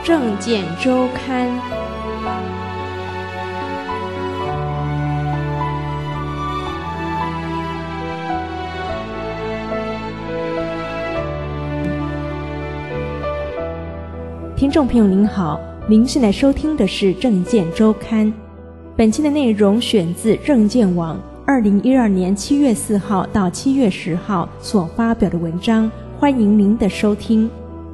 政见周刊。听众朋友您好，您现在收听的是政见周刊。本期的内容选自政见网2012年7月4号到7月10号所发表的文章，欢迎您的收听。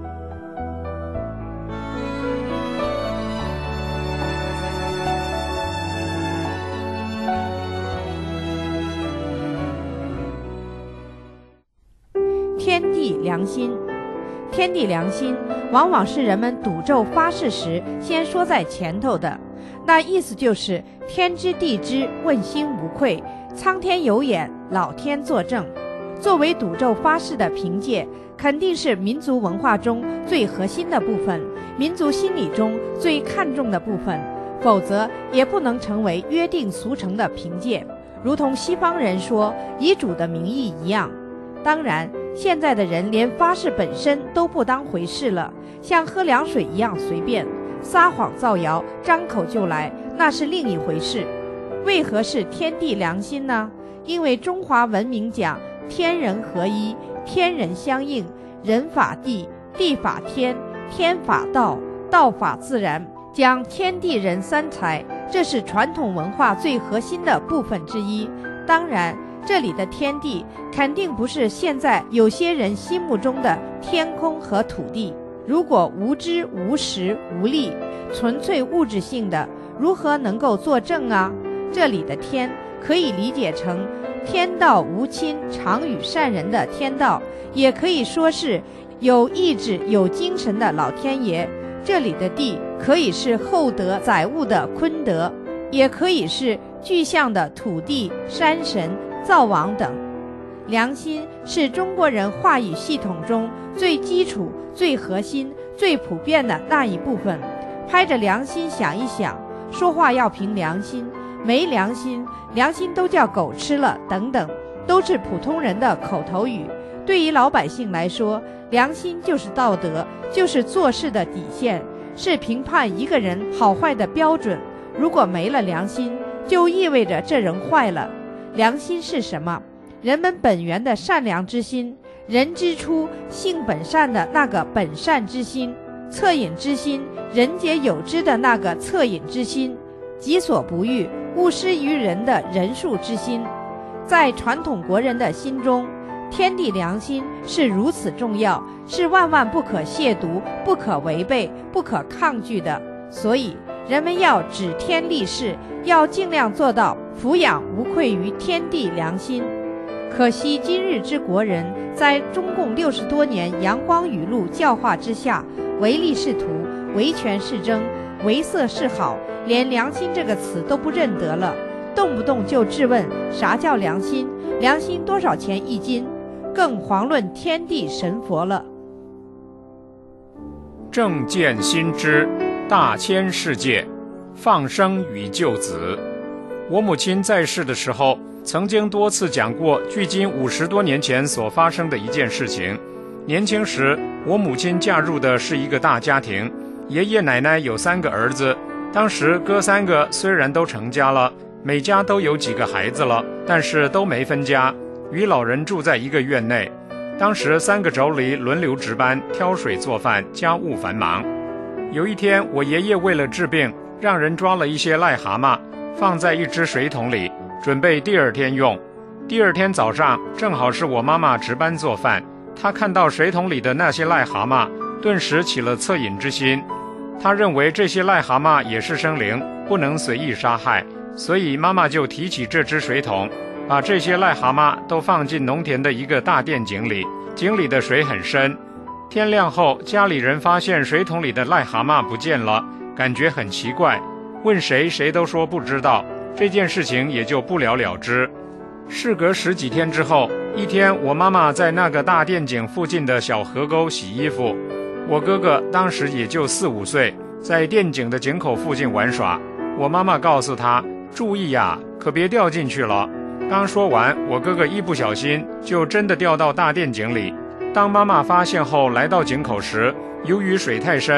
天地良心，天地良心往往是人们赌咒发誓时先说在前头的，那意思就是天知地知，问心无愧，苍天有眼，老天作证。作为赌咒发誓的凭借，肯定是民族文化中最核心的部分，民族心理中最看重的部分，否则也不能成为约定俗成的凭借，如同西方人说遗嘱的名义一样。当然，现在的人连发誓本身都不当回事了，像喝凉水一样随便，撒谎造谣，张口就来，那是另一回事。为何是天地良心呢？因为中华文明讲天人合一，天人相应，人法地，地法天，天法道，道法自然，讲天地人三才，这是传统文化最核心的部分之一。当然，这里的天地肯定不是现在有些人心目中的天空和土地。如果无知无识无力，纯粹物质性的，如何能够作证啊？这里的天可以理解成天道无亲，常与善人的天道，也可以说是有意志有精神的老天爷。这里的地可以是厚德载物的坤德，也可以是具象的土地、山神、灶王等。良心是中国人话语系统中最基础、最核心、最普遍的那一部分。拍着良心想一想，说话要凭良心，没良心，良心都叫狗吃了等等，都是普通人的口头语。对于老百姓来说，良心就是道德，就是做事的底线，是评判一个人好坏的标准。如果没了良心，就意味着这人坏了。良心是什么？人们本源的善良之心，人之初性本善的那个本善之心，恻隐之心，人皆有之的那个恻隐之心，己所不欲，勿施于人的仁恕之心。在传统国人的心中，天地良心是如此重要，是万万不可亵渎、不可违背、不可抗拒的。所以人们要指天立誓，要尽量做到俯仰无愧于天地良心。可惜今日之国人，在中共60多年阳光雨露教化之下，唯利是图，唯权是争，唯色是好，连良心这个词都不认得了，动不动就质问啥叫良心，良心多少钱一斤，更遑论天地神佛了。 正见心知，大千世界，放生与救子。我母亲在世的时候，曾经多次讲过距今50多年前所发生的一件事情。年轻时，我母亲嫁入的是一个大家庭，爷爷奶奶有3个儿子，当时哥3个虽然都成家了，每家都有几个孩子了，但是都没分家，与老人住在一个院内。当时3个妯娌轮流值班，挑水做饭，家务繁忙。有一天，我爷爷为了治病，让人抓了一些癞蛤蟆，放在一只水桶里，准备第2天用。第2天早上，正好是我妈妈值班做饭，她看到水桶里的那些癞蛤蟆，顿时起了恻隐之心。她认为这些癞蛤蟆也是生灵，不能随意杀害，所以妈妈就提起这只水桶，把这些癞蛤蟆都放进农田的一个大电井里，井里的水很深。天亮后，家里人发现水桶里的癞蛤蟆不见了，感觉很奇怪，问谁都说不知道，这件事情也就不了了之。事隔10几天之后，一天我妈妈在那个大电井附近的小河沟洗衣服，我哥哥当时也就4、5岁，在电井的井口附近玩耍。我妈妈告诉他，注意呀，可别掉进去了。刚说完，我哥哥一不小心就真的掉到大电井里。当妈妈发现后来到井口时，由于水太深，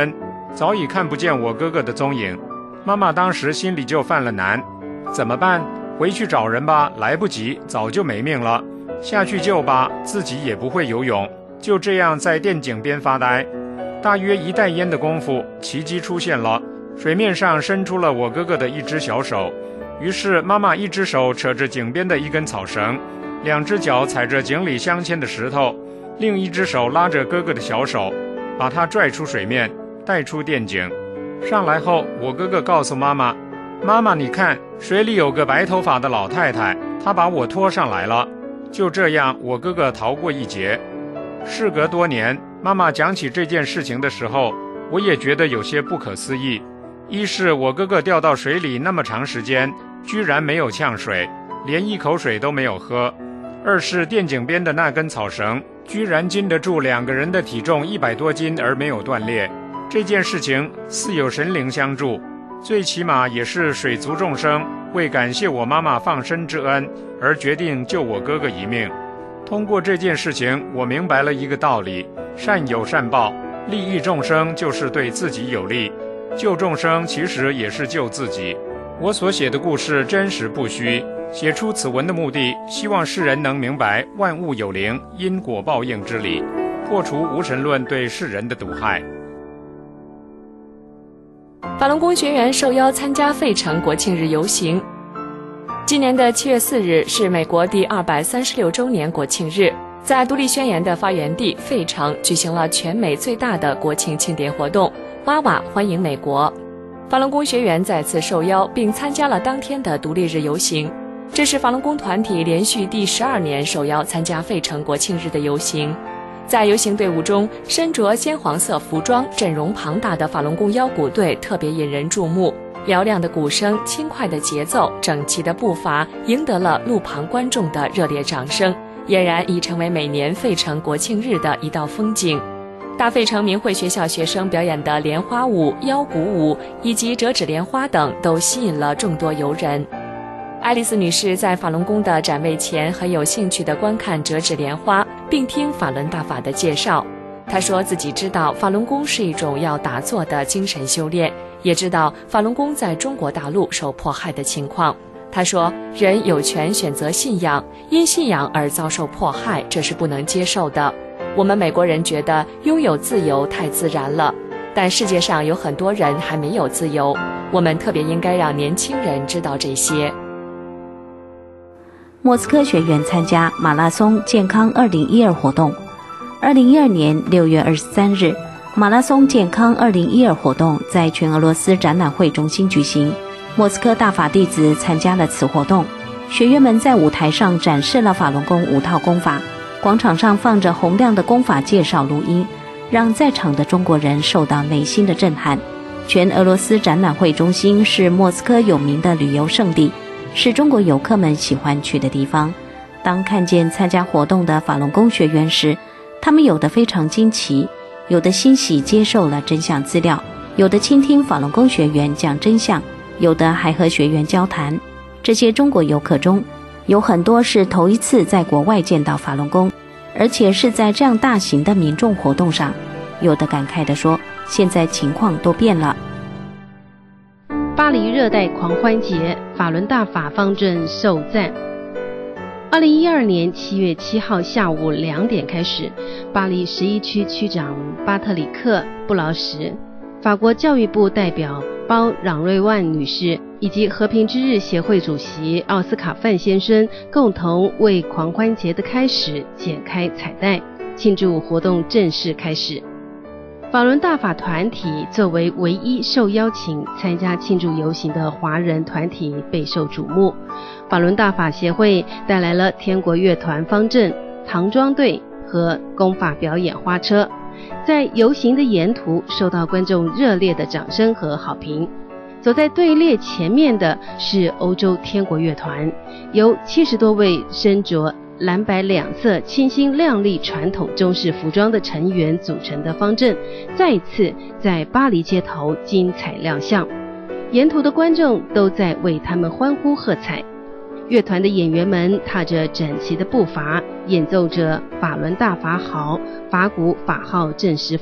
早已看不见我哥哥的踪影。妈妈当时心里就犯了难，怎么办？回去找人吧，来不及，早就没命了。下去救吧，自己也不会游泳。就这样在电井边发呆，大约一袋烟的功夫，奇迹出现了，水面上伸出了我哥哥的一只小手。于是妈妈一只手扯着井边的一根草绳，两只脚踩着井里镶嵌的石头，另一只手拉着哥哥的小手，把他拽出水面，带出电井。上来后，我哥哥告诉妈妈：妈妈，你看，水里有个白头发的老太太，她把我拖上来了。就这样，我哥哥逃过一劫。事隔多年，妈妈讲起这件事情的时候，我也觉得有些不可思议。一是我哥哥掉到水里那么长时间，居然没有呛水，连一口水都没有喝；二是电井边的那根草绳，居然经得住2个人的体重100多斤而没有断裂。这件事情似有神灵相助，最起码也是水族众生为感谢我妈妈放生之恩而决定救我哥哥一命。通过这件事情，我明白了一个道理：善有善报，利益众生就是对自己有利，救众生其实也是救自己。我所写的故事真实不虚，写出此文的目的，希望世人能明白万物有灵、因果报应之理，破除无神论对世人的毒害。 法轮功学员受邀参加费城国庆日游行。今年的7月4日是美国第236周年国庆日，在独立宣言的发源地费城举行了全美最大的国庆庆典活动——哇哇欢迎美国。法轮功学员再次受邀并参加了当天的独立日游行，这是法轮功团体连续第12年受邀参加费城国庆日的游行。在游行队伍中，身着鲜黄色服装、阵容庞大的法轮功腰鼓队特别引人注目。嘹亮的鼓声、轻快的节奏、整齐的步伐，赢得了路旁观众的热烈掌声，俨然已成为每年费城国庆日的一道风景。大费城明慧学校学生表演的莲花舞、腰鼓舞以及折纸莲花等，都吸引了众多游人。爱丽丝女士在法轮功的展位前很有兴趣地观看折纸莲花，并听法轮大法的介绍。她说自己知道法轮功是一种要打坐的精神修炼，也知道法轮功在中国大陆受迫害的情况。她说，人有权选择信仰，因信仰而遭受迫害，这是不能接受的。我们美国人觉得拥有自由太自然了，但世界上有很多人还没有自由，我们特别应该让年轻人知道这些。 莫斯科学员参加马拉松健康2012活动。2012年6月23日，马拉松健康2012活动在全俄罗斯展览会中心举行。莫斯科大法弟子参加了此活动，学员们在舞台上展示了法轮功5套功法，广场上放着洪亮的功法介绍录音，让在场的中国人受到内心的震撼。全俄罗斯展览会中心是莫斯科有名的旅游胜地，是中国游客们喜欢去的地方。当看见参加活动的法轮功学员时，他们有的非常惊奇，有的欣喜接受了真相资料，有的倾听法轮功学员讲真相，有的还和学员交谈。这些中国游客中，有很多是头一次在国外见到法轮功，而且是在这样大型的民众活动上。有的感慨地说，现在情况都变了。 巴黎热带狂欢节，法轮大法方阵受赞。2012年7月7号下午2点开始，巴黎11区区长巴特里克·布劳什、法国教育部代表包朗瑞万女士以及和平之日协会主席奥斯卡范先生共同为狂欢节的开始剪开彩带，庆祝活动正式开始。法轮大法团体作为唯一受邀请参加庆祝游行的华人团体备受瞩目。法轮大法协会带来了天国乐团方阵、唐装队和功法表演花车，在游行的沿途受到观众热烈的掌声和好评。走在队列前面的是欧洲天国乐团，由70多位身着蓝白两色清新亮丽传统中式服装的成员组成的方阵，再次在巴黎街头精彩亮相，沿途的观众都在为他们欢呼喝彩。乐团的演员们踏着整齐的步伐，演奏着法轮大法好、法鼓法号正十方，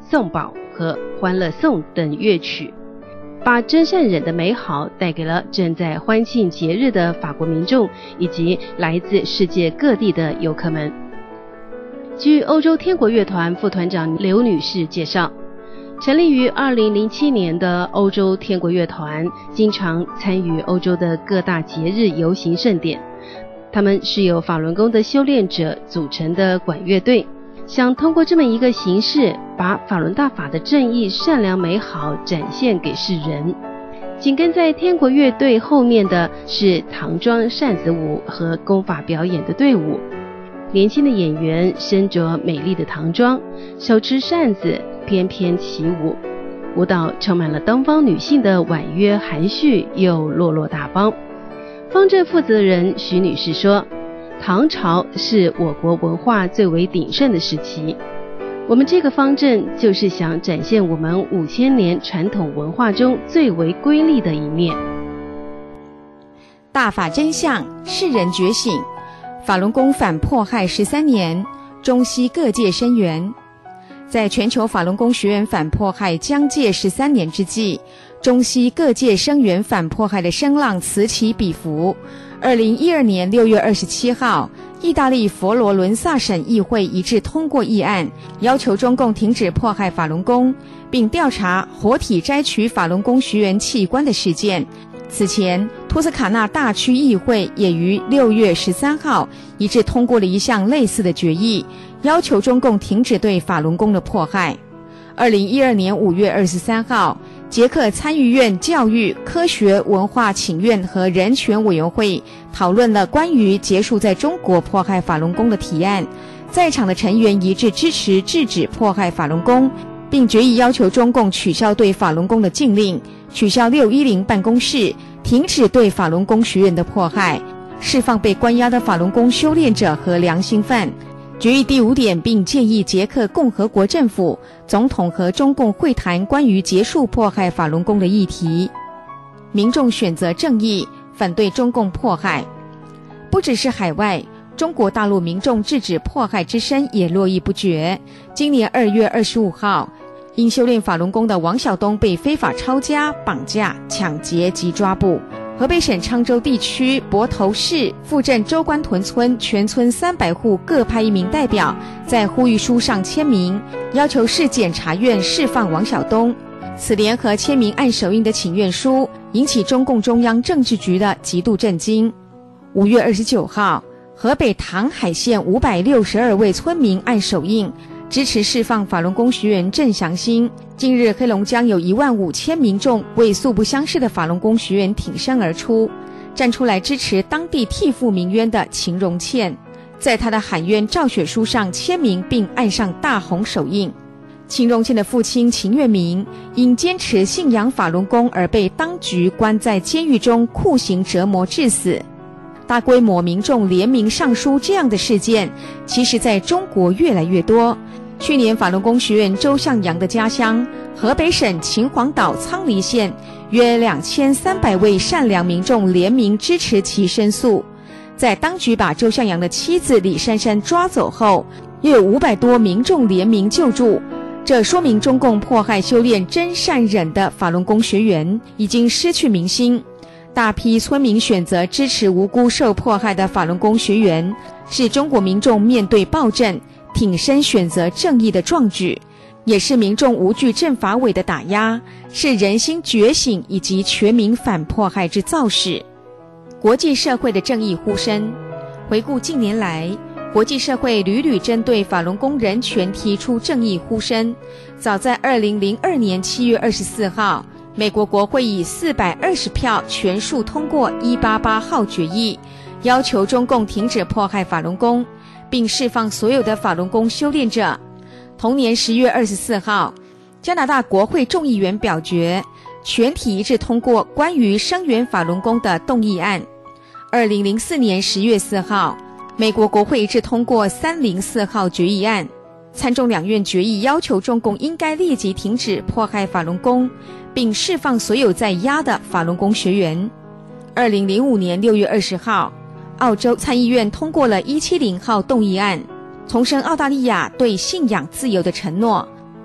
颂宝和欢乐颂等乐曲，把真善忍的美好带给了正在欢庆节日的法国民众以及来自世界各地的游客们。据欧洲天国乐团副团长刘女士介绍，成立于2007年的欧洲天国乐团经常参与欧洲的各大节日游行盛典，他们是由法轮功的修炼者组成的管乐队，想通过这么一个形式，把法轮大法的正义、善良、美好展现给世人。紧跟在天国乐队后面的是唐装扇子舞和功法表演的队伍。年轻的演员身着美丽的唐装，手持扇子，翩翩起舞，舞蹈充满了东方女性的婉约含蓄又落落大方。方阵负责人徐女士说，唐朝是我国文化最为鼎盛的时期，我们这个方阵就是想展现我们5000年传统文化中最为瑰丽的一面。 大法真相，世人觉醒，法轮功反迫害13年，中西各界声援。在全球法轮功学员反迫害将届13年之际，中西各界声援反迫害的声浪此起彼伏。2012年6月27号，意大利佛罗伦萨省议会一致通过议案，要求中共停止迫害法轮功，并调查活体摘取法轮功学员器官的事件。此前，托斯卡纳大区议会也于6月13号一致通过了一项类似的决议，要求中共停止对法轮功的迫害。2012年5月23号，捷克参议院教育、科学、文化请愿和人权委员会讨论了关于结束在中国迫害法轮功的提案，在场的成员一致支持制止迫害法轮功，并决议要求中共取消对法轮功的禁令，取消610办公室，停止对法轮功学员的迫害，释放被关押的法轮功修炼者和良心犯。决议第5点，并建议捷克共和国政府、总统和中共会谈关于结束迫害法轮功的议题。民众选择正义，反对中共迫害。不只是海外，中国大陆民众制止迫害之声也络绎不绝。今年2月25号，因修炼法轮功的王晓东被非法抄家、绑架、抢劫及抓捕。河北省沧州地区泊头市富镇周官屯村全村300户各派1名代表，在呼吁书上签名，要求市检察院释放王晓东。此联合签名按手印的请愿书引起中共中央政治局的极度震惊。5月29号，河北唐海县562位村民按手印，支持释放法轮功学员郑祥兴。近日，黑龙江有15000民众为素不相识的法轮功学员挺身而出，站出来支持当地替父鸣冤的秦荣倩，在他的喊冤赵雪书上签名并按上大红手印。秦荣倩的父亲秦月明因坚持信仰法轮功而被当局关在监狱中酷刑折磨致死。大规模民众联名上书这样的事件，其实在中国越来越多。去年，法轮功学员周向阳的家乡河北省秦皇岛苍黎县约2300位善良民众联名支持其申诉。在当局把周向阳的妻子李珊珊抓走后，又有500多民众联名救助。这说明中共迫害修炼真善忍的法轮功学员已经失去民心。大批村民选择支持无辜受迫害的法轮功学员，是中国民众面对暴政挺身选择正义的壮举，也是民众无惧政法委的打压，是人心觉醒以及全民反迫害之造势。国际社会的正义呼声。回顾近年来，国际社会屡屡针对法轮功人权提出正义呼声。早在2002年7月24号，美国国会以420票全数通过188号决议，要求中共停止迫害法轮功，并释放所有的法轮功修炼者。同年10月24号，加拿大国会众议员表决，全体一致通过关于声援法轮功的动议案。2004年10月4号，美国国会一致通过304号决议案。参众两院决议要求中共应该立即停止迫害法轮功，并释放所有在押的法轮功学员。2005年6月20号，澳洲参议院通过了170号动议案，重申澳大利亚对信仰自由的承诺，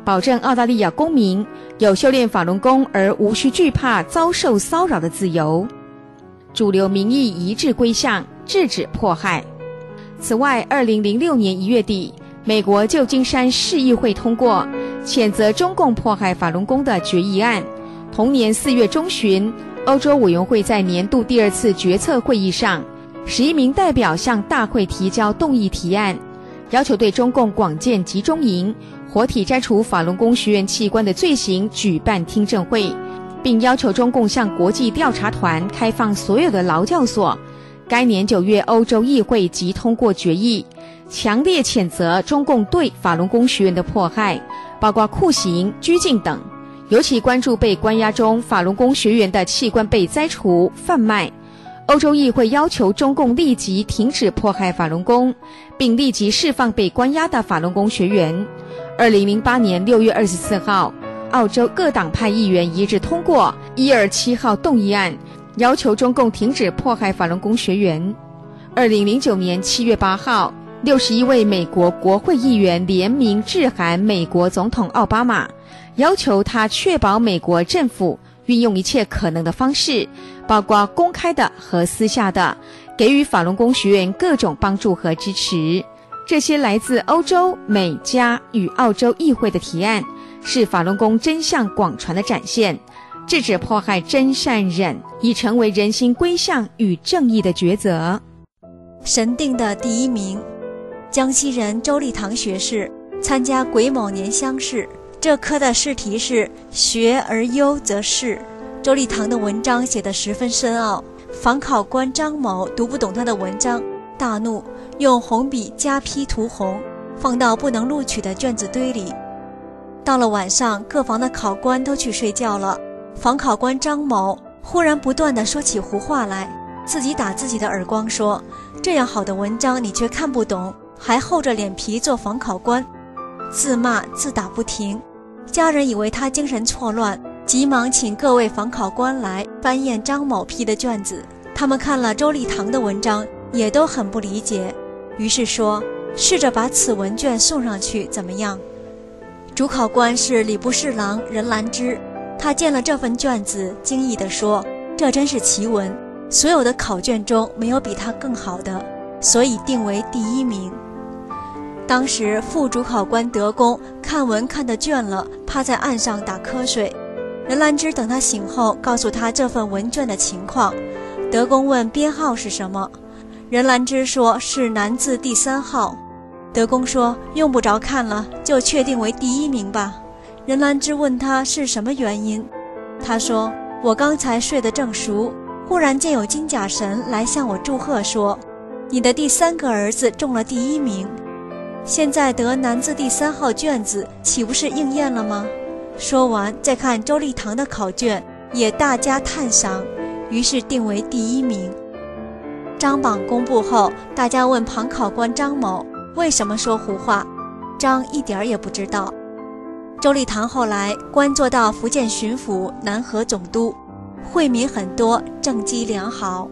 保证澳大利亚公民有修炼法轮功而无需惧怕遭受骚扰的自由。主流民意一致归向制止迫害。此外，2006年1月底，美国旧金山市议会通过谴责中共迫害法轮功的决议案。同年4月中旬，欧洲委员会在年度第2次决策会议上，11名代表向大会提交动议提案，要求对中共广建集中营、活体摘除法轮功学员器官的罪行举办听证会，并要求中共向国际调查团开放所有的劳教所。该年9月，欧洲议会即通过决议，强烈谴责中共对法轮功学员的迫害，包括酷刑、拘禁等，尤其关注被关押中法轮功学员的器官被摘除、贩卖。欧洲议会要求中共立即停止迫害法轮功，并立即释放被关押的法轮功学员。2008年6月24号，澳洲各党派议员一致通过127号动议案，要求中共停止迫害法轮功学员。2009年7月8号，61位美国国会议员联名致函美国总统奥巴马，要求他确保美国政府运用一切可能的方式，包括公开的和私下的，给予法轮功学员各种帮助和支持。这些来自欧洲、美加与澳洲议会的提案，是法轮功真相广传的展现。制止迫害真善忍已成为人心归向与正义的抉择。 神定的第1名，江西人周立堂学士参加癸卯年乡试，这科的试题是学而优则仕。周立堂的文章写得十分深奥，仿考官张某读不懂他的文章，大怒，用红笔加批涂红，放到不能录取的卷子堆里。到了晚上，各房的考官都去睡觉了，仿考官张某忽然不断地说起胡话来，自己打自己的耳光，说这样好的文章你却看不懂，还厚着脸皮做仿考官，自骂自打不停。家人以为他精神错乱，急忙请各位仿考官来翻验张某批的卷子。他们看了周立堂的文章，也都很不理解，于是说试着把此文卷送上去怎么样？主考官是礼部侍郎任兰芝，他见了这份卷子，惊异地说，这真是奇文，所有的考卷中没有比它更好的，所以定为第1名。当时副主考官德公看文看得倦了，趴在岸上打瞌睡。任兰芝等他醒后，告诉他这份文卷的情况。德公问编号是什么，任兰芝说是南字第3号。德公说用不着看了，就确定为第1名吧。任兰芝问他是什么原因，他说我刚才睡得正熟，忽然见有金甲神来向我祝贺，说你的第3个儿子中了第1名。现在得南字第3号卷子，岂不是应验了吗？说完再看周立堂的考卷，也大加赞赏，于是定为第1名。张榜公布后，大家问旁考官张某为什么说胡话，张一点也不知道。周立堂后来官做到福建巡抚、南河总督，惠民很多，政绩良好。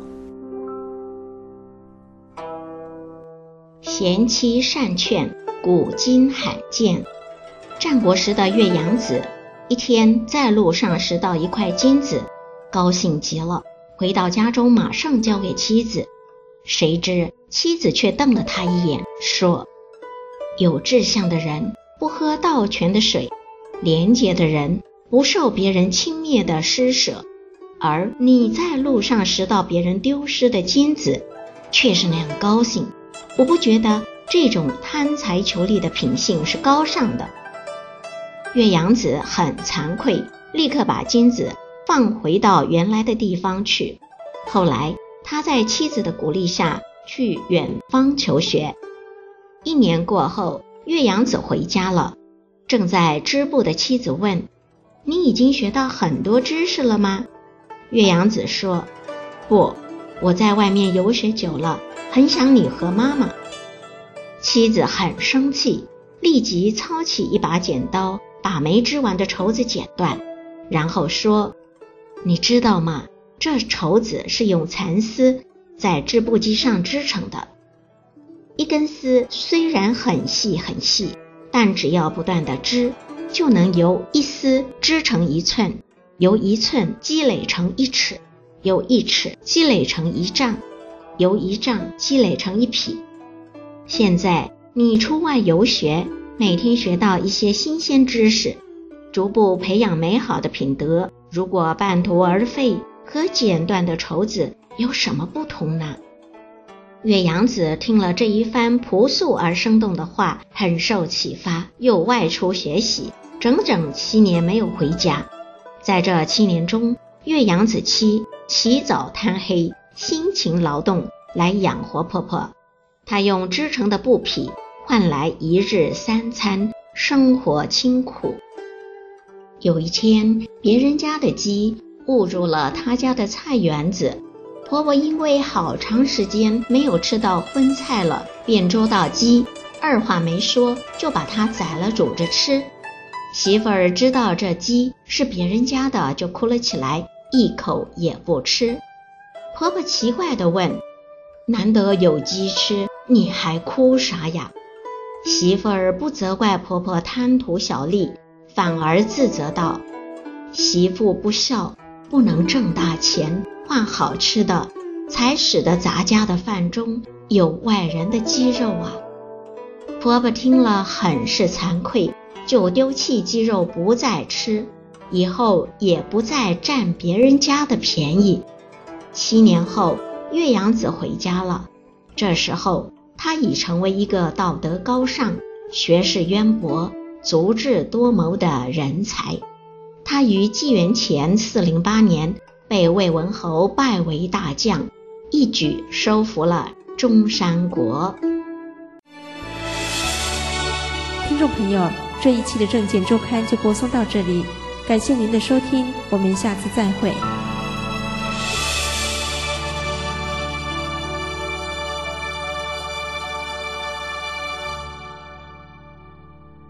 贤妻善劝，古今罕见。战国时的岳阳子一天在路上拾到一块金子，高兴极了，回到家中马上交给妻子。谁知妻子却瞪了他一眼，说，有志向的人不喝倒泉的水，廉洁的人不受别人轻蔑的施舍，而你在路上拾到别人丢失的金子，却是那样高兴。我不觉得这种贪财求利的品性是高尚的。岳阳子很惭愧，立刻把金子放回到原来的地方去。后来他在妻子的鼓励下去远方求学。1年过后，岳阳子回家了，正在织布的妻子问，你已经学到很多知识了吗？岳阳子说，不，我在外面游学久了，很想你和妈妈。妻子很生气，立即操起一把剪刀，把没织完的绸子剪断，然后说，你知道吗？这绸子是用蚕丝在织布机上织成的。一根丝虽然很细很细，但只要不断地织， 就能由一丝织成一寸，由一寸积累成一尺，由一尺积累成一丈，由一丈积累成一匹。现在你出外游学，每天学到一些新鲜知识，逐步培养美好的品德，如果半途而废，和剪断的绸子有什么不同呢？岳阳子听了这一番朴素而生动的话，很受启发，又外出学习，整整7年没有回家。在这7年中，岳阳子妻起早贪黑，辛勤劳动来养活婆婆。她用织成的布匹换来1日3餐，生活清苦。有一天，别人家的鸡误入了她家的菜园子，婆婆因为好长时间没有吃到荤菜了，便捉到鸡，二话没说就把它宰了煮着吃。媳妇儿知道这鸡是别人家的，就哭了起来，一口也不吃。婆婆奇怪地问：难得有鸡吃，你还哭啥呀？媳妇儿不责怪婆婆贪图小利，反而自责道：媳妇不孝，不能挣大钱换好吃的，才使得咱家的饭中有外人的鸡肉啊。婆婆听了很是惭愧，就丢弃鸡肉不再吃，以后也不再占别人家的便宜。7年后，岳阳子回家了，这时候他已成为一个道德高尚、学识渊博、足智多谋的人才。他于纪元前408年被魏文侯拜为大将，一举收服了中山国。 听众朋友，这一期的政见周刊就播送到这里，感谢您的收听，我们下次再会。